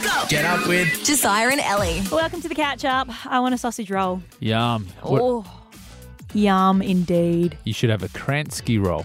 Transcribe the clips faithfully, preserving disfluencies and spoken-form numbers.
Go. Get up with Josiah and Ellie. Welcome to the catch up. I want a sausage roll. Yum. What- Oh, yum indeed. You should have a Kransky roll.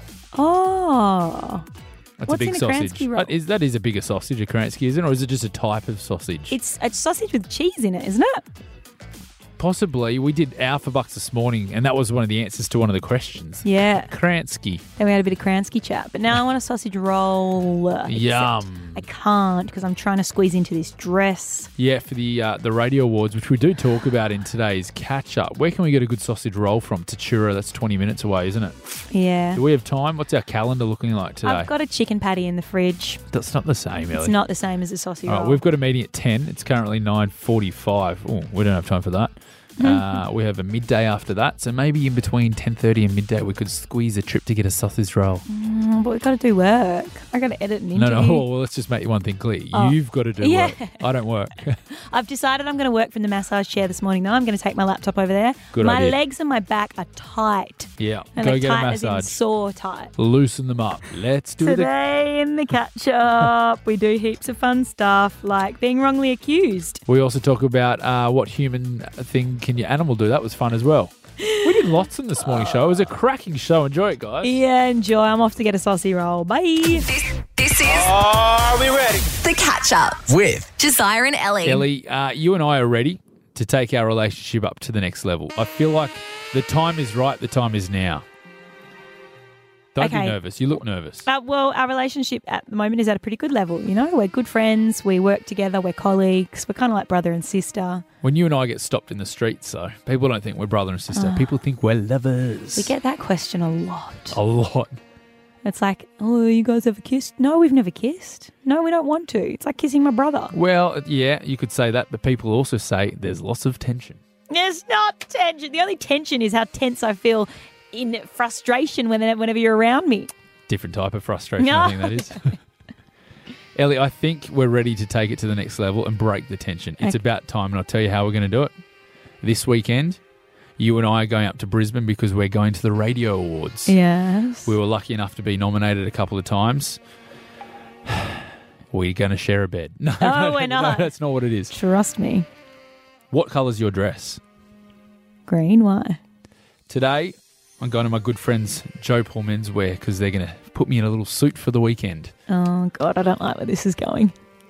Oh, That's What's a big in a sausage. Kransky roll? That is, that is a bigger sausage, a Kransky, isn't it? Or is it just a type of sausage? it's a sausage with cheese in it, isn't it? Possibly. We did Alpha Bucks this morning, and that was one of the answers to one of the questions. Yeah. Kransky. Then we had a bit of Kransky chat, but now I want a sausage roll. uh, except Yum. I can't because I'm trying to squeeze into this dress. Yeah, for the uh, the radio awards, which we do talk about in today's catch up. Where can we get a good sausage roll from? Tachura, that's twenty minutes away, isn't it? Yeah. Do we have time? What's our calendar looking like today? I've got a chicken patty in the fridge. That's not the same, Ellie. It's not the same as a sausage All right, roll. we've got a meeting at ten. It's currently nine forty-five. Oh, we don't have time for that. Uh, we have a midday after that, so maybe in between ten thirty and midday we could squeeze a trip to get a sausage roll. Mm, but we've got to do work. I've got to edit an No, interview. no, well, let's just make one thing clear. Oh. You've got to do Yeah. work. I don't work. I've decided I'm going to work from the massage chair this morning. Now I'm going to take my laptop over there. Good my idea. legs and my back are tight. Yeah, And go they're get a tight as in massage. sore tight. Loosen them up. Let's do the... Today in the catch up, we do heaps of fun stuff like being wrongly accused. We also talk about uh, what human thing can your animal do. That was fun as well. We did lots in this morning show. It was a cracking show. Enjoy it, guys. Yeah, enjoy. I'm off to get a saucy roll. Bye. This, this is Are we ready? the catch up. With Josiah and Ellie. Ellie, uh, you and I are ready to take our relationship up to the next level. I feel like the time is right. The time is now. Don't Okay. be nervous. You look nervous. Uh, well, our relationship at the moment is at a pretty good level. You know, we're good friends. We work together. We're colleagues. We're kind of like brother and sister. When you and I get stopped in the streets, though, people don't think we're brother and sister. People think we're lovers. We get that question a lot. a lot. It's like, oh, you guys ever kissed? No, we've never kissed. No, we don't want to. It's like kissing my brother. Well, yeah, you could say that, but people also say there's lots of tension. There's not tension. The only tension is how tense I feel in frustration whenever, whenever you're around me. Different type of frustration, I think that is. Ellie, I think we're ready to take it to the next level and break the tension. It's Okay. about time, and I'll tell you how we're going to do it. This weekend, you and I are going up to Brisbane because we're going to the Radio Awards. Yes. We were lucky enough to be nominated a couple of times. We're going to share a bed. No, Oh, no, we're no, not. that's not what it is. Trust me. What colour's your dress? Green, why? Today, I'm going to my good friends Joe Paul Menswear because they're going to put me in a little suit for the weekend. Oh, God, I don't like where this is going.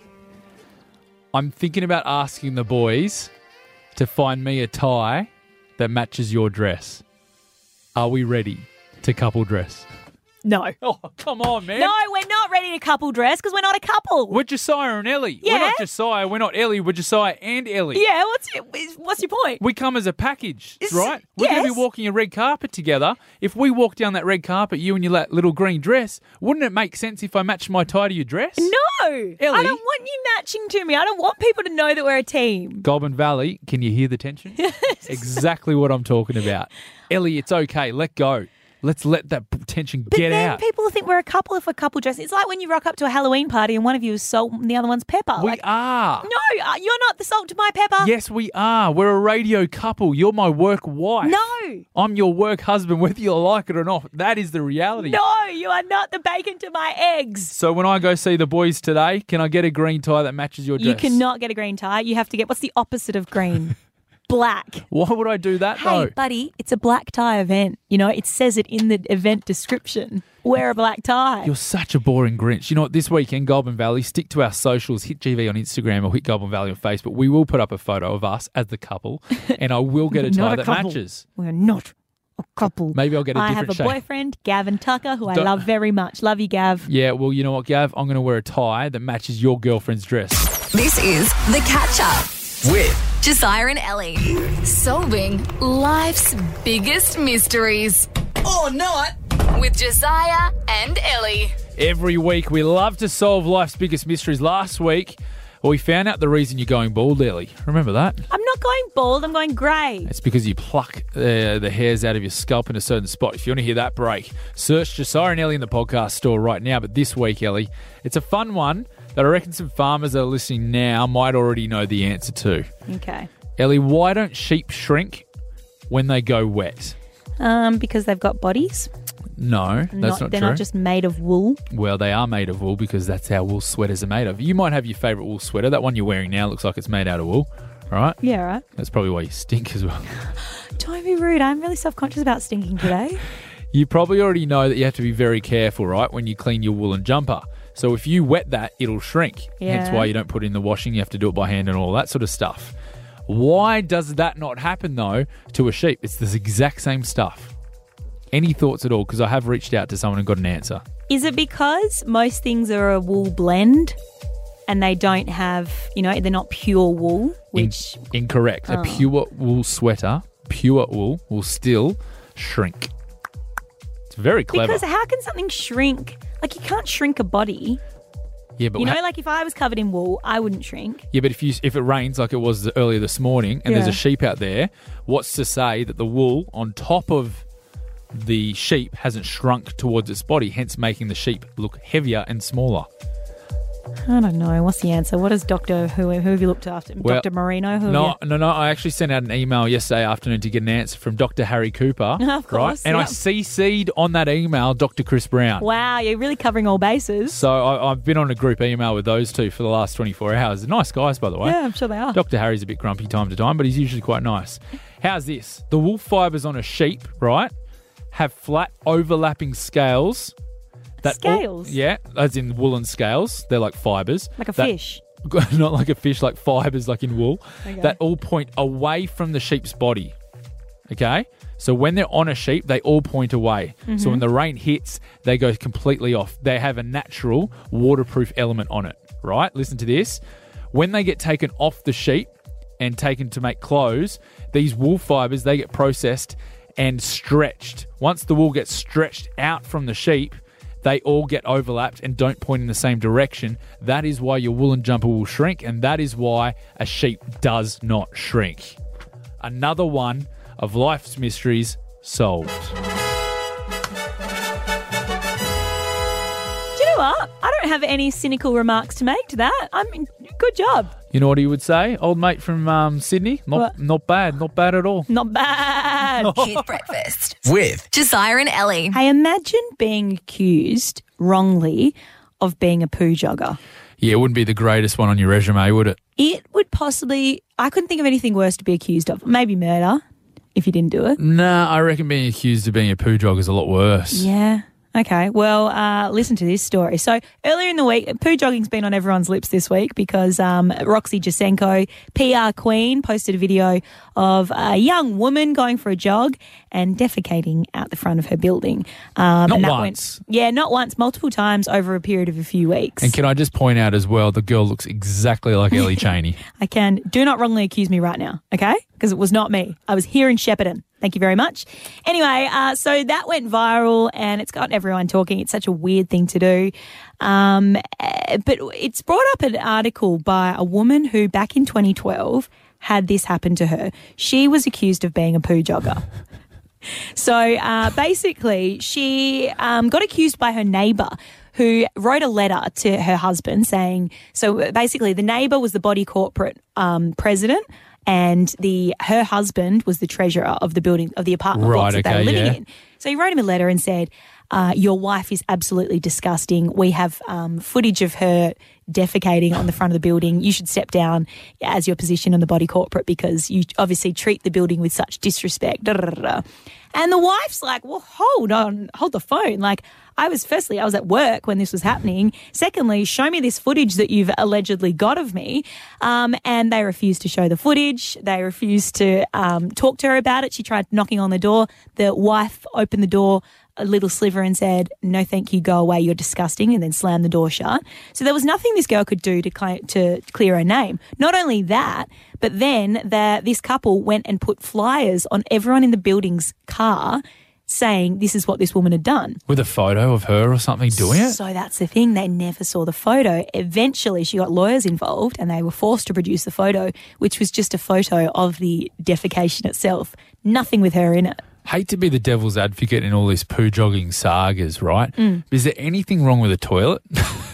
I'm thinking about asking the boys to find me a tie that matches your dress. Are we ready to couple dress? No. Oh, come on, man. No, we're not ready to couple dress because we're not a couple. We're Josiah and Ellie. We're Yeah. not Josiah, we're not Ellie, we're Josiah and Ellie. Yeah, what's your, what's your point? We come as a package, Is- right? We're going to yes. be walking a red carpet together. If we walk down that red carpet, you and your la- little green dress, wouldn't it make sense if I matched my tie to your dress? No. I don't want you matching to me. I don't want people to know that we're a team. Goulburn Valley, can you hear the tension? Exactly what I'm talking about. Ellie, it's okay. Let go. Let's let that tension But get then out. people think we're a couple if we're couple dress. It's like when you rock up to a Halloween party and one of you is salt and the other one's pepper. we like, are. no, uh, you're not the salt to my pepper. Yes, we are. We're a radio couple. You're my work wife. No. I'm your work husband, whether you like it or not. That is the reality. No, you are not the bacon to my eggs. So when I go see the boys today, can I get a green tie that matches your dress? You cannot get a green tie. You have to get, what's the opposite of green? Black. Why would I do that, Hey, though? buddy, it's a black tie event. You know, it says it in the event description. Wear a black tie. You're such a boring Grinch. You know what? This weekend, Goulburn Valley, stick to our socials. Hit G V on Instagram or hit Goulburn Valley on Facebook. We will put up a photo of us as the couple, and I will get a Not tie a that couple. matches. We're not a couple. Maybe I'll get a I different have a shape. boyfriend, Gavin Tucker, who I Don't- love very much. Love you, Gav. Yeah, well, you know what, Gav? I'm going to wear a tie that matches your girlfriend's dress. This is the catch up. with Josiah and Ellie. Solving life's biggest mysteries. or not. With Josiah and Ellie. Every week, we love to solve life's biggest mysteries. Last week, well, we found out the reason you're going bald, Ellie. Remember that? I'm not going bald, I'm going grey. It's because you pluck uh, the hairs out of your scalp in a certain spot. If you want to hear that break, search Josiah and Ellie in the podcast store right now. But this week, Ellie, it's a fun one that I reckon some farmers that are listening now might already know the answer to. Okay. Ellie, why don't sheep shrink when they go wet? Um, because they've got bodies. No, that's not, they're true. not just made of wool. Well, they are made of wool because that's how wool sweaters are made of. You might have your favourite wool sweater. That one you're wearing now looks like it's made out of wool, right? Yeah, right. That's probably why you stink as well. Don't be rude. I'm really self-conscious about stinking today. You probably already know that you have to be very careful, right, when you clean your woolen jumper. So if you wet that, it'll shrink. Yeah. Hence why you don't put it in the washing. You have to do it by hand and all that sort of stuff. Why does that not happen, though, to a sheep? It's the exact same stuff. Any thoughts at all? Because I have reached out to someone and got an answer. Is it because most things are a wool blend and they don't have, you know, they're not pure wool, which... In- incorrect. Oh. A pure wool sweater, pure wool, will still shrink. It's very clever. Because how can something shrink? Like, you can't shrink a body. Yeah, but You know, ha- like if I was covered in wool, I wouldn't shrink. yeah, but if you if it rains like it was earlier this morning and there's Yeah. a sheep out there, what's to say that the wool on top of the sheep hasn't shrunk towards its body, hence making the sheep look heavier and smaller? I don't know. What's the answer? What does Doctor who, who have you looked after? Well, Doctor Marino? Who No, have you- no, no. I actually sent out an email yesterday afternoon to get an answer from Doctor Harry Cooper. Of course, right? And I yep. C C'd on that email Doctor Chris Brown. Wow, you're really covering all bases. So I, I've been on a group email with those two for the last twenty-four hours. They're nice guys, by the way. Yeah, I'm sure they are. Doctor Harry's a bit grumpy time to time, but he's usually quite nice. How's this? The wool fibres on a sheep, right, have flat overlapping scales. That all- Scales? yeah, as in woolen scales. They're like fibres. Like a That- fish. Not like a fish, like fibres, like in wool. Okay. That all point away from the sheep's body. Okay? So when they're on a sheep, they all point away. Mm-hmm. So when the rain hits, they go completely off. They have a natural waterproof element on it, right? Listen to this. When they get taken off the sheep and taken to make clothes, these wool fibres, they get processed and stretched. Once the wool gets stretched out from the sheep, they all get overlapped and don't point in the same direction. That is why your woolen jumper will shrink, and that is why a sheep does not shrink. Another one of life's mysteries solved. Do you know what? I don't have any cynical remarks to make to that. I mean, good job. You know what he would say? Old mate from um, Sydney? Not, What? not bad, not bad at all. Not bad. Hit breakfast. With Josiah and Ellie. Hey, imagine being accused wrongly of being a poo jogger. Yeah, it wouldn't be the greatest one on your resume, would it? It would possibly, I couldn't think of anything worse to be accused of. Maybe murder, if you didn't do it. Nah, I reckon being accused of being a poo jogger is a lot worse. Yeah. Okay. Well, uh, listen to this story. So earlier in the week, poo jogging's been on everyone's lips this week because um, Roxy Jasenko, P R queen, posted a video of a young woman going for a jog and defecating out the front of her building. Um, Not and that once. Went, yeah, not once, multiple times over a period of a few weeks. And can I just point out as well, the girl looks exactly like Ellie Cheney. I can. Do not wrongly accuse me right now, okay? Because it was not me. I was here in Shepparton. Thank you very much. Anyway, uh, so that went viral and it's got everyone talking. It's such a weird thing to do. Um, eh, but it's brought up an article by a woman who back in twenty twelve had this happen to her. She was accused of being a poo jogger. So uh, basically, she um, got accused by her neighbour who wrote a letter to her husband saying, so basically the neighbour was the body corporate um, president and the her husband was the treasurer of the building, of the apartment Right, blocks that they okay, were living yeah. in. So he wrote him a letter and said, uh, your wife is absolutely disgusting. We have um, footage of her defecating on the front of the building. You should step down as your position on the body corporate because you obviously treat the building with such disrespect. Da, da, da, da. And the wife's like, well, hold on, hold the phone. Like, I was, firstly, I was at work when this was happening. Secondly, show me this footage that you've allegedly got of me. Um, and they refused to show the footage. They refused to um, talk to her about it. She tried knocking on the door. The wife opened the door a little sliver and said, no, thank you, go away, you're disgusting, and then slammed the door shut. So there was nothing this girl could do to, cl- to clear her name. Not only that, but then the, this couple went and put flyers on everyone in the building's car saying this is what this woman had done. With a photo of her or something doing it? So that's the thing. They never saw the photo. Eventually, she got lawyers involved and they were forced to produce the photo, which was just a photo of the defecation itself. Nothing with her in it. Hate to be the devil's advocate in all these poo jogging sagas, right? Mm. Is there anything wrong with a toilet?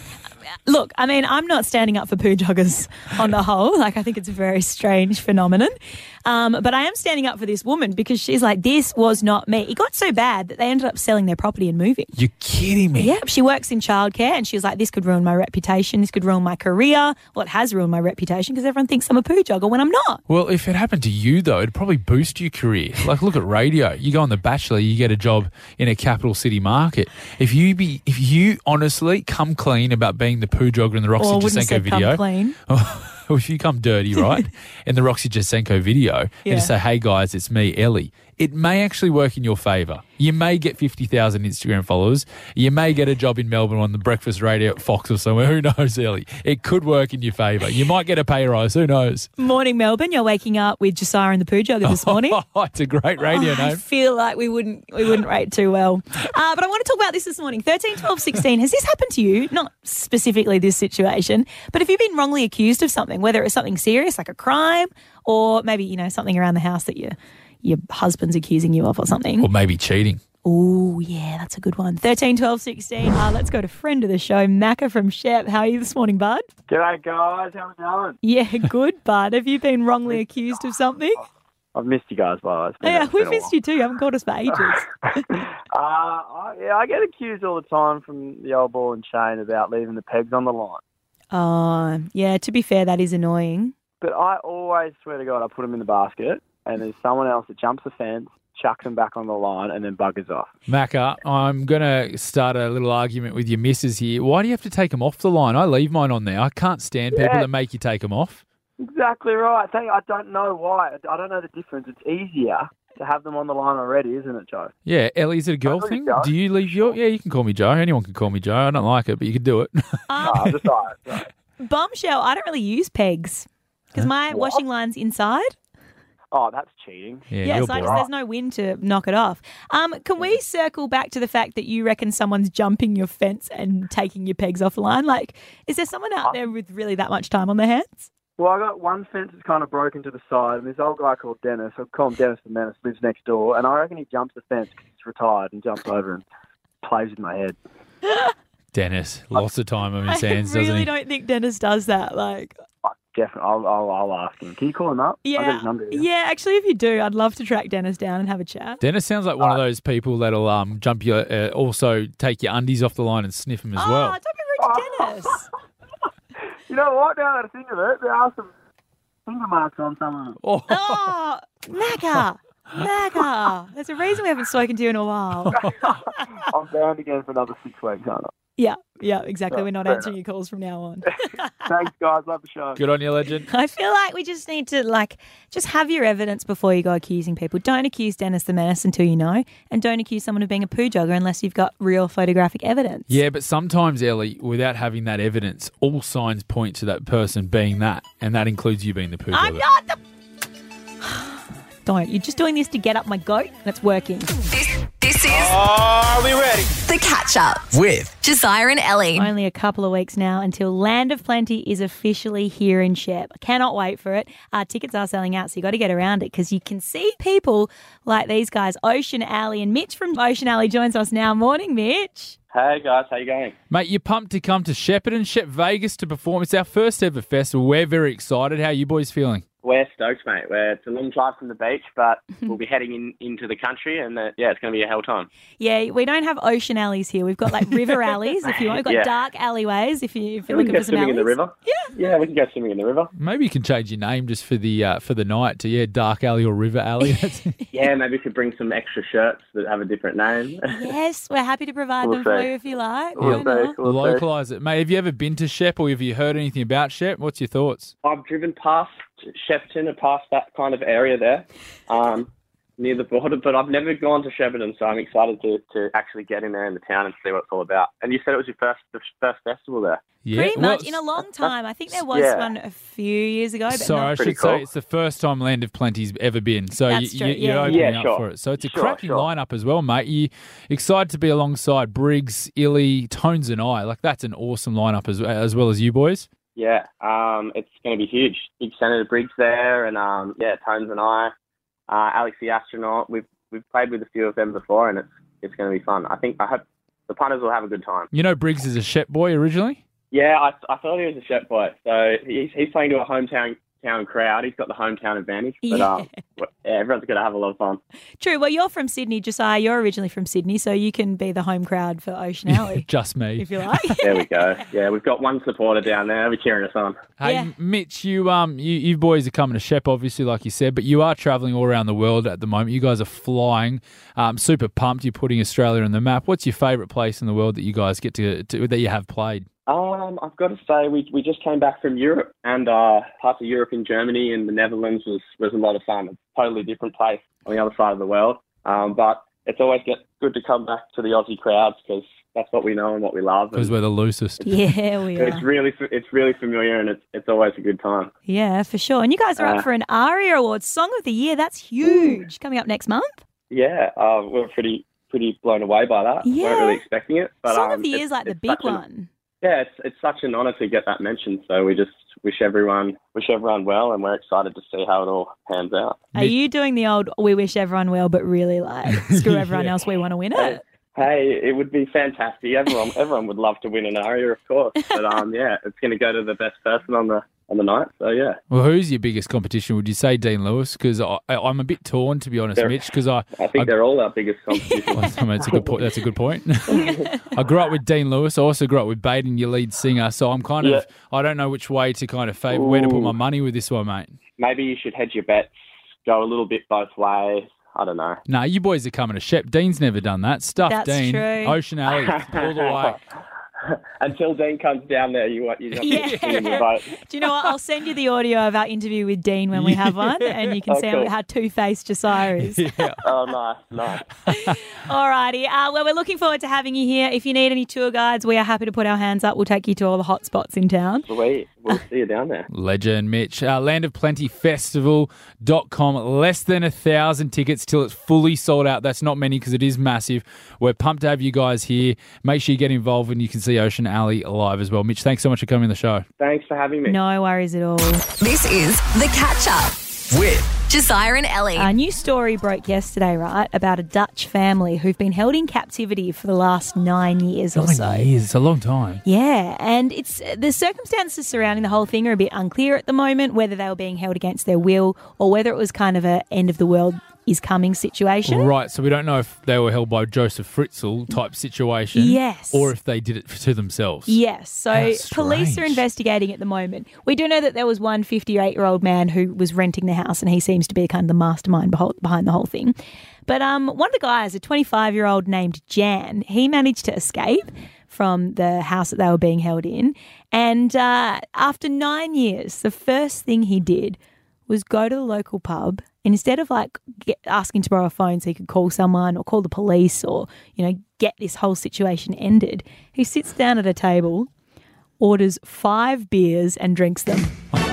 look, I mean, I'm not standing up for poo joggers on the whole. Like, I think it's a very strange phenomenon. Um, but I am standing up for this woman because she's like, this was not me. It got so bad that they ended up selling their property and moving. You're kidding me. Yeah, she works in childcare and she was like, this could ruin my reputation. This could ruin my career. Well, it has ruined my reputation because everyone thinks I'm a poo jogger when I'm not. Well, if it happened to you, though, it'd probably boost your career. Like, look at radio. You go on The Bachelor, you get a job in a capital city market. If you be, if you honestly come clean about being the poo jogger in the Roxy Or I wouldn't have Jasenko said video. come clean. Or if you come dirty, right, in the Roxy Jasenko video, Yeah. and just say, hey, guys, it's me, Ellie, it may actually work in your favour. You may get fifty thousand Instagram followers. You may get a job in Melbourne on the breakfast radio at Fox or somewhere. Who knows, Ellie? It could work in your favour. You might get a pay rise. Who knows? Morning, Melbourne. You're waking up with Josiah and the poo jogger this morning. It's a great radio Oh, I name. feel like we wouldn't we wouldn't rate too well. Uh, but I want to talk about this this morning. thirteen, twelve, sixteen. Has this happened to you? Not specifically this situation, but have you been wrongly accused of something, whether it's something serious like a crime or maybe, you know, something around the house that you, your husband's accusing you of or something? Or maybe cheating. Oh, yeah, that's a good one. thirteen, twelve, sixteen. Uh, let's go to friend of the show, Macca from Shep. How are you this morning, bud? G'day, guys. How we going? Yeah, good, bud. Have you been wrongly accused of something? I've missed you guys, by the way. It's been- Yeah, it's we've been a missed you too. You haven't called us for ages. while. uh, I, yeah, I get accused all the time from the old ball and chain about leaving the pegs on the line. Oh, yeah, to be fair, that is annoying. But I always swear to God, I put them in the basket, and there's someone else that jumps the fence, chucks them back on the line, and then buggers off. Macca, I'm going to start a little argument with your missus here. Why do you have to take them off the line? I leave mine on there. I can't stand people Yeah. that make you take them off. Exactly right. Thank, I don't know why. I don't know the difference. It's easier to have them on the line already, isn't it, Joe? Yeah, Ellie, is it a girl call you thing? Joe. Do you leave your... Yeah, you can call me Joe. Anyone can call me Joe. I don't like it, but you can do it. No, I'm just all right. Sorry. Bombshell, I don't really use pegs because my What? washing line's inside. Oh, that's cheating. Yeah, Yeah, you're so I just, boring. there's no wind to knock it off. Um, can we circle back to the fact that you reckon someone's jumping your fence and taking your pegs off the line? Like, is there someone out there with really that much time on their hands? Well, I got one fence that's kind of broken to the side, and this old guy called Dennis, I'll call him Dennis the Menace, lives next door, and I reckon he jumps the fence because he's retired and jumps over and plays with my head. Dennis, lots of time on his I hands, doesn't really he? don't think Dennis does that. Like, Definitely, I'll, I'll, I'll ask him. Can you call him up? I'll get yeah, his number here. yeah. Actually, if you do, I'd love to track Dennis down and have a chat. Dennis sounds like one of those people that'll um, jump your... Uh, also take your undies off the line and sniff them as oh, well. don't be rude to Dennis. You know what? Now that I think of it, there are some finger marks on some of them. Oh, Oh, Macca, Macca. There's a reason we haven't spoken to you in a while. I'm bound again for another six weeks, aren't I? Yeah, yeah, exactly. We're not fair answering your calls from now on. Thanks, guys. Love the show. good on you, legend. I feel like we just need to, like, just have your evidence before you go accusing people. Don't accuse Dennis the Menace until you know, and don't accuse someone of being a poo jogger unless you've got real photographic evidence. Yeah, but sometimes, Ellie, without having that evidence, all signs point to that person being that, and that includes you being the poo I'm jogger. not the... Don't. You're just doing this to get up my goat, and it's working. This, this is Are we ready? The Catch Up With Josiah and Ellie. Only a couple of weeks now until Land of Plenty is officially here in Shep. I cannot wait for it. Uh, tickets are selling out, so you got to get around it because you can see people like these guys, Ocean Alley, and Mitch from Ocean Alley joins us now. Morning, Mitch. Hey, guys. How you going? Mate, you're pumped to come to Shepparton, Shep Vegas to perform. It's our first ever festival. We're very excited. How are you boys feeling? We're stoked, mate. We're, it's a long drive from the beach, but we'll be heading in into the country, and uh, yeah, it's going to be a hell time. Yeah, we don't have ocean alleys here. We've got like river alleys, if you want. We've got Yeah. dark alleyways, if, you, if you're we looking can go for some swimming alleys. in the river. Yeah, yeah, we can go swimming in the river. Maybe you can change your name just for the uh, for the night to, yeah, Dark Alley or River Alley. That's- Yeah, maybe we could bring some extra shirts that have a different name. Yes, we're happy to provide We'll them for see. you if you like. We'll Why see. not? We'll see. Localise it. Mate, have you ever been to Shep or have you heard anything about Shep? What's your thoughts? I've driven past Shepparton and past that kind of area there, um, near the border, but I've never gone to Shepparton, so I'm excited to, to actually get in there in the town and see what it's all about. And you said it was your first the first festival there. Yeah. Pretty well, much in a long time. I think there was Yeah. one a few years ago. But Sorry, I not. should Pretty say cool. it's the first time Land of Plenty's ever been. So That's you, true, you, you're yeah. opening Yeah, up sure. for it. So it's a Sure, cracking sure. lineup as well, mate. You excited to be alongside Briggs, Illy, Tones and I. Like, that's an awesome lineup as, as well as you boys. Yeah, um, it's going to be huge. Big Senator Briggs there, and um, yeah, Tones and I, uh, Alex the astronaut. We've we've played with a few of them before, and it's it's going to be fun. I think I hope the punters will have a good time. You know Briggs is a Shep boy originally? Yeah, I, I thought he was a Shep boy. So he's he's playing to a hometown town crowd. He's got the hometown advantage. But Yeah. um, yeah, everyone's going to have a lot of fun. True. Well, you're from Sydney, Josiah. You're originally from Sydney, so you can be the home crowd for Ocean Alley, Just me. if you like. There we go. Yeah, we've got one supporter down there. We're cheering us on. Hey, Yeah. Mitch, you um, you, you boys are coming to Shep, obviously, like you said, but you are travelling all around the world at the moment. You guys are flying. Um, super pumped. You're putting Australia on the map. What's your favourite place in the world that you guys get to, to that you have played? Um, I've got to say, we we just came back from Europe, and uh, parts of Europe in Germany and the Netherlands was, was a lot of fun. It's a totally different place on the other side of the world. Um, but it's always get good to come back to the Aussie crowds because that's what we know and what we love. Because And we're the loosest. Yeah, we it's are. really it's really familiar, and it's it's always a good time. Yeah, for sure. And you guys are up Uh, for an ARIA Awards Song of the Year. That's huge. Coming up next month. Yeah, uh, we're pretty pretty blown away by that. Yeah. Weren't really expecting it. But, Song um, of the Year it's- is like the it's big such an- one. Yeah, it's it's such an honour to get that mention. So we just wish everyone wish everyone well, and we're excited to see how it all pans out. Are you doing the old "we wish everyone well," but really like screw everyone Yeah. else, we want to win Hey, it? hey, it would be fantastic. Everyone everyone would love to win an ARIA, of course. But um, yeah, it's going to go to the best person on the on the night. So yeah, Well, who's your biggest competition? Would you say Dean Lewis? Because I, I, I'm a bit torn, to be honest, They're- Mitch, because I, I think I- they're all our biggest competition. I mean, it's a good point. That's a good point. I grew up with Dean Lewis. I also grew up with Baden, your lead singer. So I'm kind of, Yeah. I don't know which way to kind of favour, where to put my Ooh. money with this one, mate. Maybe you should hedge your bets, go a little bit both ways. I don't know. No, you boys are coming to Shep. Dean's never done that. Stuff That's Dean. true. Ocean Alley, all the way. Until Dean comes down there, you want you have Yeah. to give him a vote. Do you know what? I'll send you the audio of our interview with Dean when we have one, and you can Oh, see cool. how two-faced Josiah is. Yeah. Oh, nice, nice. Alrighty. Uh, well, we're looking forward to having you here. If you need any tour guides, we are happy to put our hands up. We'll take you to all the hot spots in town. Sweet. We'll see you down there. Legend, Mitch. Uh, Land of Plenty Festival dot com. Less than a thousand tickets till it's fully sold out. That's not many because it is massive. We're pumped to have you guys here. Make sure you get involved and you can see Ocean Alley live as well. Mitch, thanks so much for coming on the show. Thanks for having me. No worries at all. This is The Catch Up. With Josiah and Ellie. A new story broke yesterday, right, about a Dutch family who've been held in captivity for the last nine years or so. years. It's a long time. Yeah, and it's the circumstances surrounding the whole thing are a bit unclear at the moment, whether they were being held against their will or whether it was kind of a end of the world is coming situation. Right, so we don't know if they were held by Joseph Fritzl type situation. Yes. Or if they did it to themselves. Yes, so How police are strange. investigating at the moment. We do know that there was one fifty-eight-year-old man who was renting the house, and he seems to be kind of the mastermind beho- behind the whole thing. But um, one of the guys, a twenty-five-year-old named Jan, he managed to escape from the house that they were being held in. And uh, after nine years, the first thing he did was go to the local pub, and instead of like get, asking to borrow a phone so he could call someone or call the police or, you know, get this whole situation ended, he sits down at a table, orders five beers and drinks them.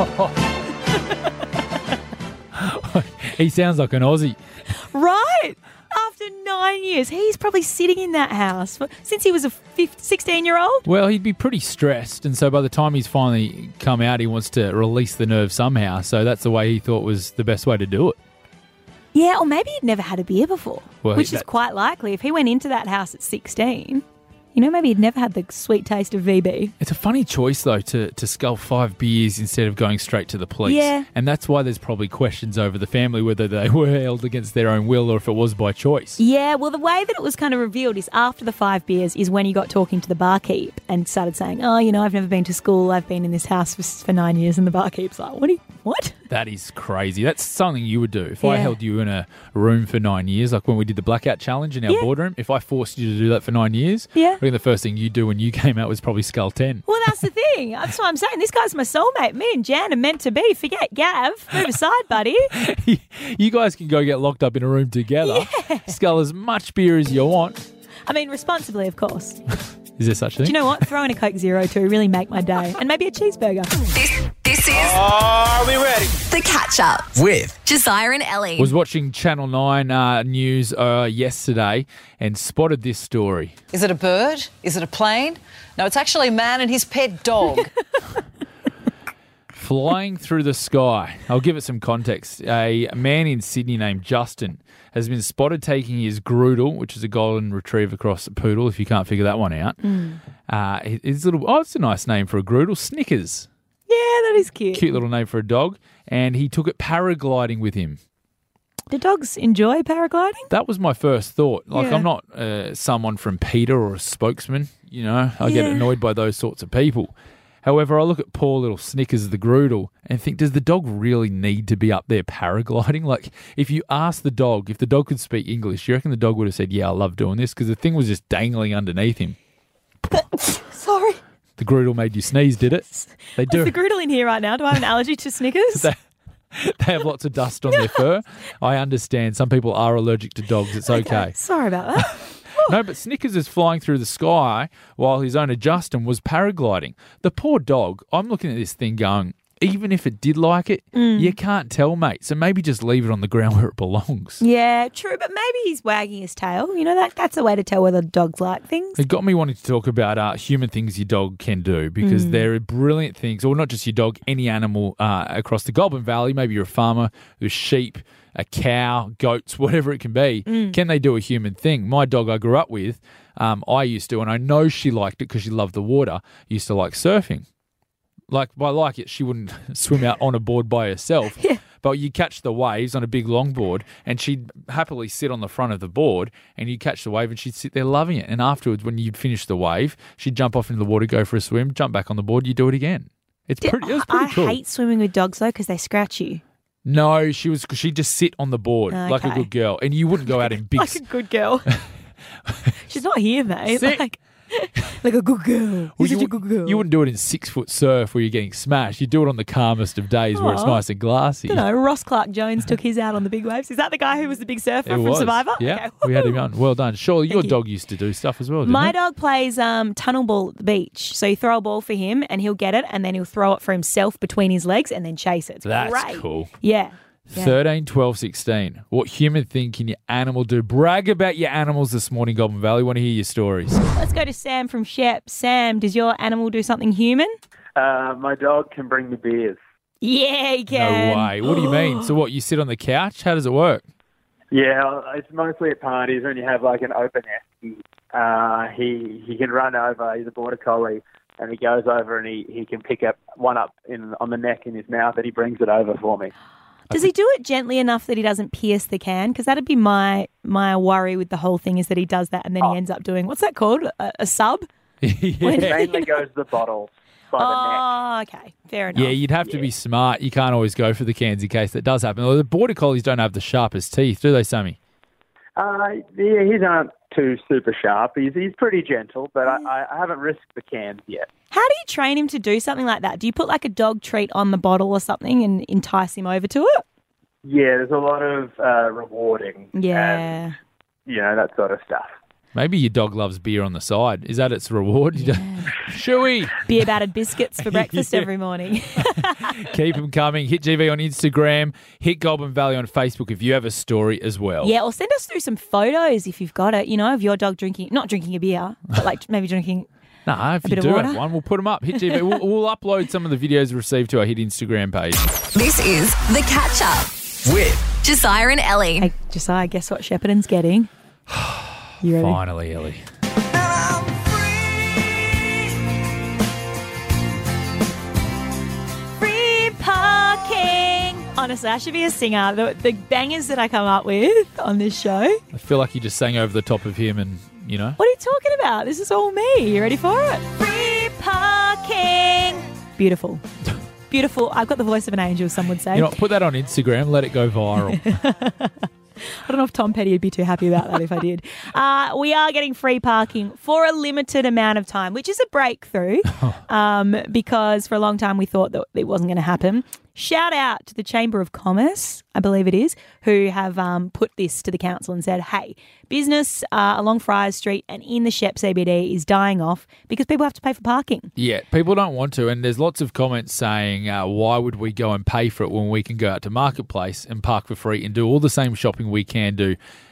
He sounds like an Aussie. Right? After nine years, he's probably sitting in that house for, since he was a sixteen-year-old. Well, he'd be pretty stressed, and so by the time he's finally come out, he wants to release the nerve somehow. So that's the way he thought was the best way to do it. Yeah, or maybe he'd never had a beer before, Well, which is that- quite likely. If he went into that house at sixteen, you know, maybe he'd never had the sweet taste of V B. It's a funny choice, though, to, to scull five beers instead of going straight to the police. Yeah. And that's why there's probably questions over the family, whether they were held against their own will or if it was by choice. Yeah, well, the way that it was kind of revealed is after the five beers is when he got talking to the barkeep and started saying, oh, you know, I've never been to school. I've been in this house for, for nine years. And the barkeep's like, what? Are you, what? That is crazy. That's something you would do. If I Yeah. held you in a room for nine years, like when we did the blackout challenge in our Yeah. boardroom, if I forced you to do that for nine years, Yeah. I think the first thing you do when you came out was probably skull ten. Well, that's the thing. That's what I'm saying. This guy's my soulmate. Me and Jan are meant to be. Forget Gav. Move aside, buddy. You guys can go get locked up in a room together, scull as much beer as you want. I mean, responsibly, of course. Is there such a thing? Do you know what? Throw in a Coke Zero to really make my day. And maybe a cheeseburger. This, this is Are we ready? The Catch Up. With Josiah and Ellie. was watching Channel nine uh, news uh, yesterday and spotted this story. Is it a bird? Is it a plane? No, it's actually a man and his pet dog. flying through the sky. I'll give it some context. A man in Sydney named Justin has been spotted taking his Groodle, which is a golden retriever cross poodle, if you can't figure that one out. Mm. Uh, his little, oh, it's a nice name for a Groodle, Snickers. Yeah, that is cute. Cute little name for a dog. And he took it paragliding with him. Do dogs enjoy paragliding? That was my first thought. Like, Yeah. I'm not uh, someone from PETA or a spokesman, you know. I get Yeah. annoyed by those sorts of people. However, I look at poor little Snickers, the Groodle, and think, does the dog really need to be up there paragliding? Like, if you ask the dog, if the dog could speak English, you reckon the dog would have said, yeah, I love doing this? Because the thing was just dangling underneath him. Sorry. The Groodle made you sneeze, did it? They do. Is the Groodle in here right now? Do I have an allergy to Snickers? They, they have lots of dust on their fur. I understand. Some people are allergic to dogs. It's okay. Sorry about that. No, but Snickers is flying through the sky while his owner Justin was paragliding. The poor dog, I'm looking at this thing going, even if it did like it, Mm. you can't tell, mate. So maybe just leave it on the ground where it belongs. Yeah, true, but maybe he's wagging his tail. You know, that that's a way to tell whether dogs like things. It got me wanting to talk about uh, human things your dog can do because Mm. there are brilliant things, or not just your dog, any animal uh, across the Goulburn Valley. Maybe you're a farmer who's sheep, a cow, goats, whatever it can be. Mm. Can they do a human thing? My dog I grew up with, um, I used to, and I know she liked it because she loved the water, used to like surfing. Like, by like it, she wouldn't swim out on a board by herself. Yeah. But you catch the waves on a big longboard, and she'd happily sit on the front of the board, and you'd catch the wave, and she'd sit there loving it. And afterwards, when you'd finish the wave, she'd jump off into the water, go for a swim, jump back on the board, you do it again. It's pretty. It was pretty I cool. hate swimming with dogs, though, because they scratch you. No, she was. She'd just sit on the board like a Okay. good girl, and you wouldn't go out in big. Like a good girl. She's not here, mate. Sit. Like, like a good girl. Well, You're you, such a good girl. you wouldn't do it in six foot surf where you're getting smashed. You do it on the calmest of days where it's Aw. nice and glassy. I don't know. Ross Clark Jones took his out on the big waves. Is that the guy who was the big surfer It from was. Survivor? Yeah, Okay. we had him on. Well done. Surely your you. dog used to do stuff as well, didn't My it? dog plays um, tunnel ball at the beach. So you throw a ball for him and he'll get it and then he'll throw it for himself between his legs and then chase it. It's That's great. cool. Yeah. Yeah. thirteen, twelve, sixteen. What human thing can your animal do? Brag about your animals this morning, Goulburn Valley. Want to hear your stories. Let's go to Sam from Shep. Sam, does your animal do something human? Uh, my dog can bring me beers. Yeah, he can. No way. What do you mean? So what, you sit on the couch? How does it work? Yeah, it's mostly at parties when you have like an open esky. Uh, he he can run over. He's a border collie, and he goes over and he, he can pick up one up in on the neck in his mouth, and he brings it over for me. Does he do it gently enough that he doesn't pierce the can? Because that'd be my my worry with the whole thing is that he does that and then Oh. he ends up doing, what's that called? A, a sub? yeah. Mainly goes the bottle by the neck. Oh, okay. Fair enough. Yeah, you'd have to be smart. You can't always go for the cans in case that does happen. Well, the border collies don't have the sharpest teeth, do they, Sammy? Uh, yeah, his aren't too super sharp. He's he's pretty gentle, but I, I haven't risked the cans yet. How do you train him to do something like that? Do you put like a dog treat on the bottle or something and entice him over to it? Yeah, there's a lot of uh, rewarding. Yeah. And, you know, that sort of stuff. Maybe your dog loves beer on the side. Is that its reward? You don't- Shooey! Beer battered biscuits for breakfast Yeah. every morning. Keep them coming. Hit G V on Instagram. Hit Goulburn Valley on Facebook if you have a story as well. Yeah, or send us through some photos if you've got it, you know, of your dog drinking, not drinking a beer, but like maybe drinking. Nah, if A you bit of do water? have one, we'll put them up. Hit G V. we'll, we'll upload some of the videos received to our Hit Instagram page. This is The Catch Up With Josiah and Ellie. Hey, Josiah, guess what Shepparton's getting? You ready? Finally, Ellie. Free parking. Honestly, I should be a singer. The, the bangers that I come up with on this show. I feel like you just sang over the top of him and, you know. What are you talking about? This is all me. You ready for it? Free parking. Beautiful. Beautiful. I've got the voice of an angel, some would say. You know, put that on Instagram. Let it go viral. I don't know if Tom Petty would be too happy about that if I did. Uh, we are getting free parking for a limited amount of time, which is a breakthrough um, because for a long time we thought that it wasn't going to happen. Shout out to the Chamber of Commerce, I believe it is, who have um, put this to the council and said, hey, business uh, along Friars Street and in the Shep C B D is dying off because people have to pay for parking. Yeah, people don't want to, and there's lots of comments saying, uh, why would we go and pay for it when we can go out to Marketplace and park for free and do all the same shopping we can do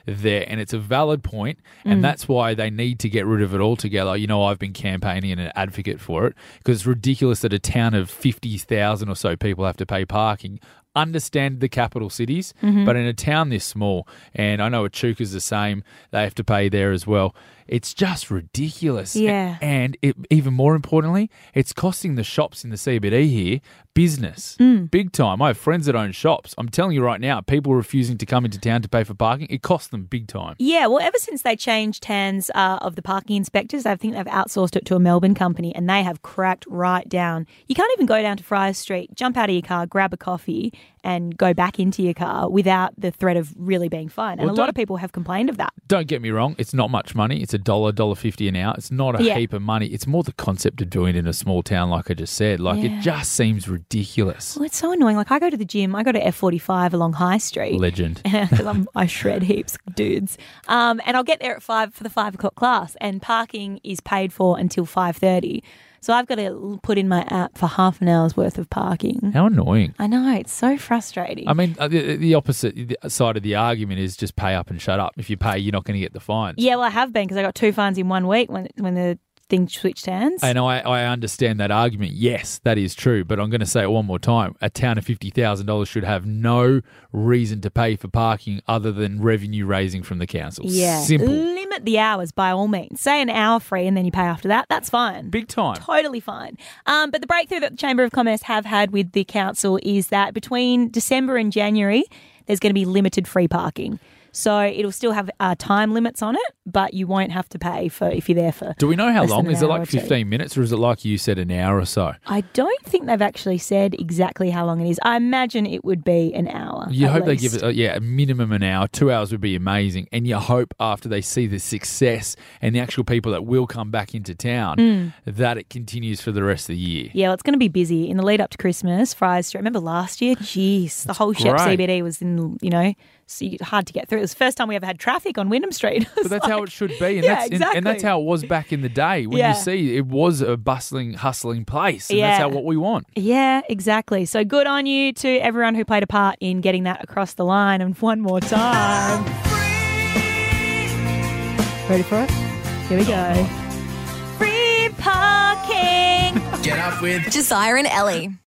there, and it's a valid point, and Mm. that's why they need to get rid of it altogether. You know, I've been campaigning and an advocate for it because it's ridiculous that a town of fifty thousand or so people have to pay parking. Understand the capital cities, Mhm. but in a town this small, and I know Echuca's the same, they have to pay there as well. It's just ridiculous. Yeah. And it, even more importantly, it's costing the shops in the C B D here business. Mm. Big time. I have friends that own shops. I'm telling you right now, people refusing to come into town to pay for parking, it costs them big time. Yeah, well, ever since they changed hands uh, of the parking inspectors, I think they've outsourced it to a Melbourne company, and they have cracked right down. You can't even go down to Friars Street, jump out of your car, grab a coffee, and go back into your car without the threat of really being fined. And Well, a lot don't- of people have complained of that. Don't get me wrong, it's not much money. It's a dollar, dollar fifty an hour. It's not a Yeah. heap of money. It's more the concept of doing it in a small town, like I just said. Like, Yeah. it just seems ridiculous. Well, it's so annoying. Like, I go to the gym, I go to F forty-five along High Street. Legend. Because I'm I shred heaps, dudes. Um, and I'll get there at five for the five o'clock class, and parking is paid for until five thirty. So I've got to put in my app for half an hour's worth of parking. How annoying. I know, it's so frustrating. I mean, uh, the, the opposite side of the argument is just pay up and shut up. If you pay, you're not going to get the fines. Yeah, well, I have been because I got two fines in one week when when the thing switched hands. And I, I understand that argument. Yes, that is true. But I'm going to say it one more time. A town of fifty thousand dollars should have no reason to pay for parking other than revenue raising from the council. Yeah. Simple. Limit the hours by all means. Say an hour free and then you pay after that. That's fine. Big time. Totally fine. Um, but the breakthrough that the Chamber of Commerce have had with the council is that between December and January, there's going to be limited free parking. So it'll still have uh, time limits on it, but you won't have to pay for if you're there for. Do we know how less long? than an Is it hour or like two. fifteen minutes or is it like you said, an hour or so? I don't think they've actually said exactly how long it is. I imagine it would be an hour. You at hope they least. give it, uh, yeah, a minimum an hour. Two hours would be amazing. And you hope after they see the success and the actual people that will come back into town, Mm. that it continues for the rest of the year. Yeah, well, it's going to be busy in the lead up to Christmas. Friars Street. Remember last year? Jeez, the whole Shep great. C B D was in, you know, so hard to get through. It was the first time we ever had traffic on Wyndham Street. But that's how it should be. And, Yeah, that's, and- exactly. and that's how it was back in the day. When Yeah. you see it was a bustling, hustling place. And that's Yeah. how what we want. Yeah, exactly. So good on you to everyone who played a part in getting that across the line. And one more time. Ready for it? Here we go. Free parking. Get up with Josiah and Ellie.